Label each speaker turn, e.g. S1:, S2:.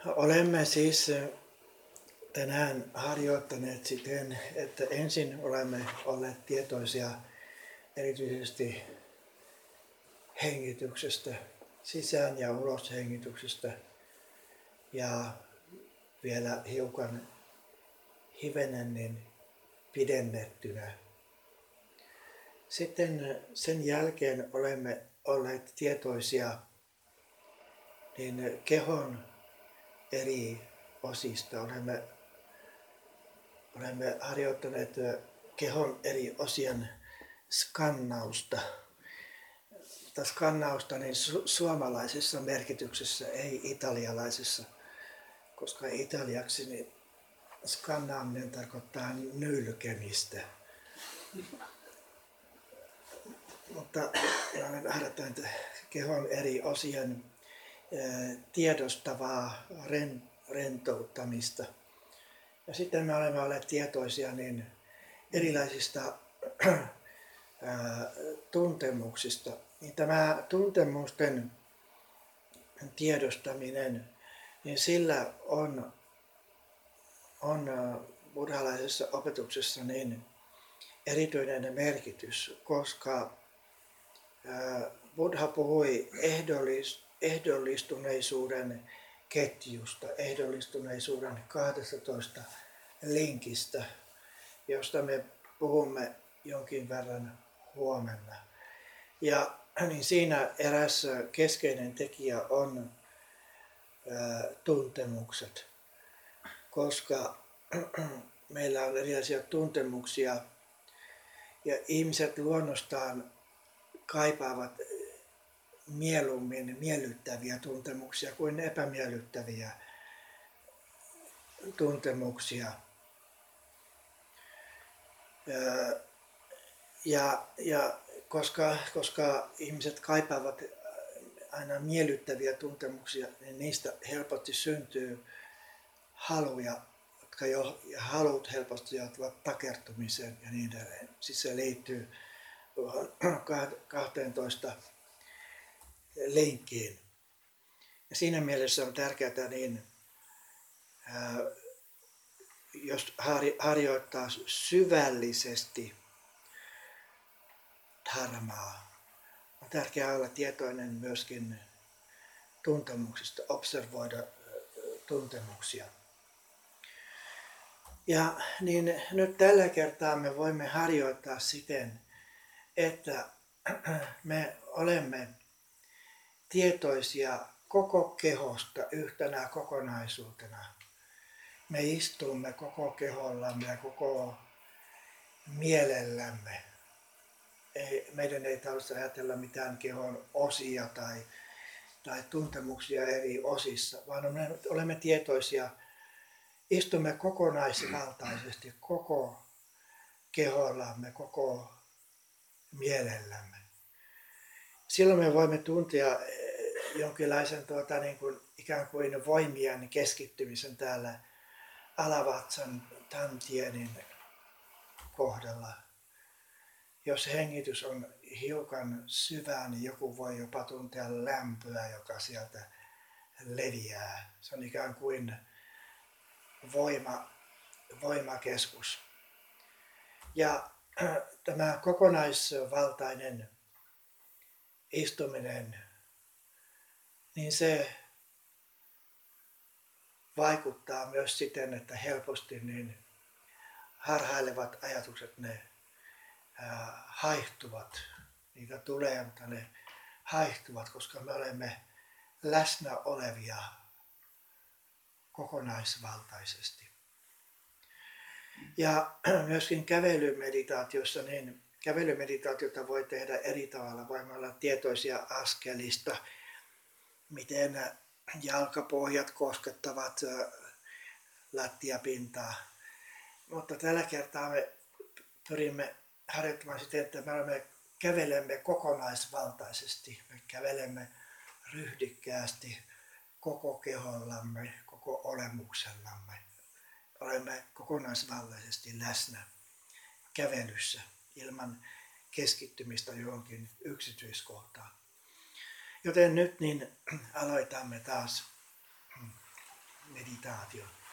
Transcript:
S1: Olemme siis tänään harjoittaneet siten, että ensin olemme olleet tietoisia erityisesti hengityksestä, sisään- ja uloshengityksestä ja vielä hiukan hivenen niin pidennettynä. Sitten sen jälkeen olemme olleet tietoisia niin kehon eri osista. Olemme harjoittaneet kehon eri osien skannausta. Mutta skannausta niin suomalaisessa merkityksessä, ei italialaisessa, koska italiaksi niin skannaaminen tarkoittaa nylkemistä. Mutta olen harjoittanut kehon eri osien tiedostavaa rentouttamista. Ja sitten me olemme olleet tietoisia niin erilaisista tuntemuksista. Niin tämä tuntemusten tiedostaminen, niin sillä on buddhalaisessa opetuksessa niin erityinen merkitys, koska Buddha puhui ehdollistuneisuuden ketjusta, ehdollistuneisuuden 12 linkistä, josta me puhumme jonkin verran huomenna. Ja niin siinä eräs keskeinen tekijä on tuntemukset, koska meillä on erilaisia tuntemuksia ja ihmiset luonnostaan kaipaavat mieluummin miellyttäviä tuntemuksia kuin epämiellyttäviä tuntemuksia. Ja koska ihmiset kaipaavat aina miellyttäviä tuntemuksia, niin niistä helposti syntyy haluja, halut helposti johtavat takertumiseen ja niin edelleen. Siis se liittyy 12 linkkiin. Ja siinä mielessä on tärkeää, niin, jos harjoittaa syvällisesti dharmaa, on tärkeää olla tietoinen myöskin tuntemuksista, observoida tuntemuksia. Ja niin nyt tällä kertaa me voimme harjoittaa siten, että me olemme tietoisia koko kehosta yhtenä kokonaisuutena. Me istumme koko kehollamme ja koko mielellämme. Meidän ei tarvitse ajatella mitään kehon osia tai tuntemuksia eri osissa, vaan me olemme tietoisia, istumme kokonaisvaltaisesti koko kehollamme, koko mielellämme. Silloin me voimme tuntea jonkinlaisen niin kuin, ikään kuin voimien keskittymisen täällä alavatsan tantienin kohdalla. Jos hengitys on hiukan syvää, niin joku voi jopa tuntea lämpöä, joka sieltä leviää. Se on ikään kuin voimakeskus. Ja tämä kokonaisvaltainen istuminen, niin se vaikuttaa myös siten, että helposti niin harhailevat ajatukset ne haihtuvat. Niitä tulee, mutta ne haihtuvat, koska me olemme läsnä olevia kokonaisvaltaisesti. Ja myöskin kävelymeditaatiossa, niin kävelymeditaatiota voi tehdä eri tavalla. Voimme olla tietoisia askelista, miten jalkapohjat koskettavat lattiapintaa. Mutta tällä kertaa me pyrimme harjoittamaan siten, että me kävelemme kokonaisvaltaisesti. Me kävelemme ryhdikkäästi koko kehollamme, koko olemuksellamme. Olemme kokonaisvaltaisesti läsnä kävelyssä ilman keskittymistä johonkin yksityiskohtaan. Joten nyt niin aloitamme taas meditaatio.